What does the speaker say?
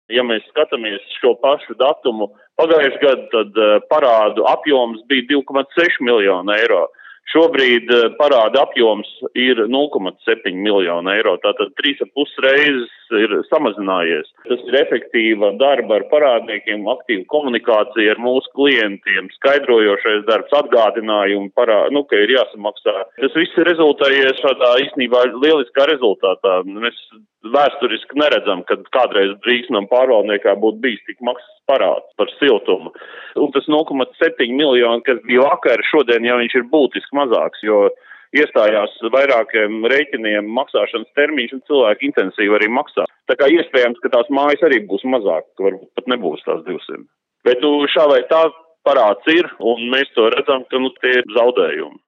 Ja mēs skatāmies šo pašu datumu pagājušajā gadā, tad parādu apjoms bija 2,6 miljonu eiro. Šobrīd parāda apjoms ir 0,7 miljonu eiro, tātad 3,5 reizes ir samazinājies. Tas ir efektīva darba ar parādniekiem, aktīva komunikācija ar mūsu klientiem, skaidrojošais darbs, atgādinājumi, ka ir jāsamaksā. Tas viss ir rezultējies šādā īstenībā lieliskā rezultātā. Mēs vēsturiski neredzam, kad kādreiz drīkstnam pārvaldniekā būtu bijis tik maksas parāds par siltumu. Un tas 0,7 miljoni, kas bija vakar, šodien jau viņš ir būtiski mazāks, jo iestājās vairākiem rēķiniem maksāšanas termiņš un cilvēki intensīvi arī maksā. Tā kā iespējams, ka tās mājas arī būs mazāk, ka varbūt pat nebūs tās 200. Bet šā vai tā parāds ir, un mēs to redzam, ka tie ir zaudējumi.